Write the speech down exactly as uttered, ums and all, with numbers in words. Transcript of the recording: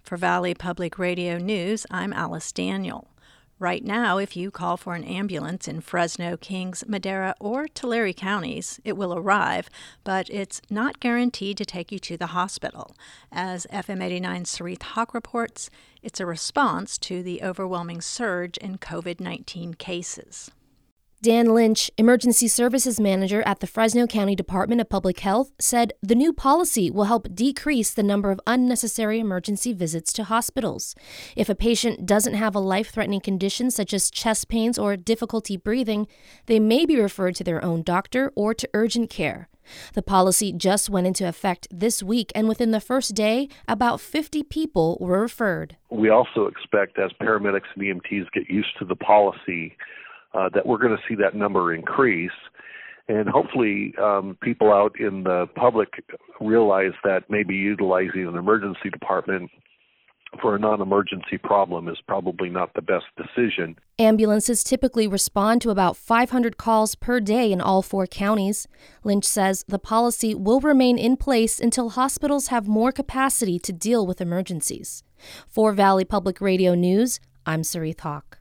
For Valley Public Radio News, I'm Alice Daniel. Right now, if you call for an ambulance in Fresno, Kings, Madera, or Tulare counties, it will arrive, but it's not guaranteed to take you to the hospital. As F M eighty-nine's Sarith Hawk reports, it's a response to the overwhelming surge in covid nineteen cases. Dan Lynch, Emergency Services Manager at the Fresno County Department of Public Health, said the new policy will help decrease the number of unnecessary emergency visits to hospitals. If a patient doesn't have a life-threatening condition such as chest pains or difficulty breathing, they may be referred to their own doctor or to urgent care. The policy just went into effect this week, and within the first day, about fifty people were referred. We also expect, as paramedics and E M Ts get used to the policy, Uh, that we're going to see that number increase. And hopefully um, people out in the public realize that maybe utilizing an emergency department for a non-emergency problem is probably not the best decision. Ambulances typically respond to about five hundred calls per day in all four counties. Lynch says the policy will remain in place until hospitals have more capacity to deal with emergencies. For Valley Public Radio News, I'm Sarith Hawk.